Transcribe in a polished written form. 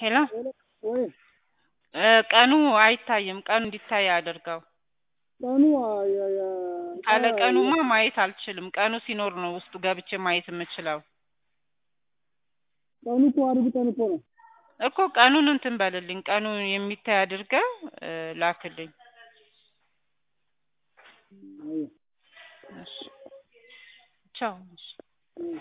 ሄሎ ወይ ቀኑ አይታይም። ቀኑ እንዲታይ አድርገው። ቀኑ ካለ ቀኑማ ማየት አልችልም። ቀኑ ሲኖር ነው ውስጡ ገብቼ ማየት የምችለው። ቀኑ እኮ አርግጠን እኮ ነው እኮ ቀኑን እንትን በልልኝ። ቀኑ የሚታይ አድርገው ላክልኝ። አይ እሺ ቻው።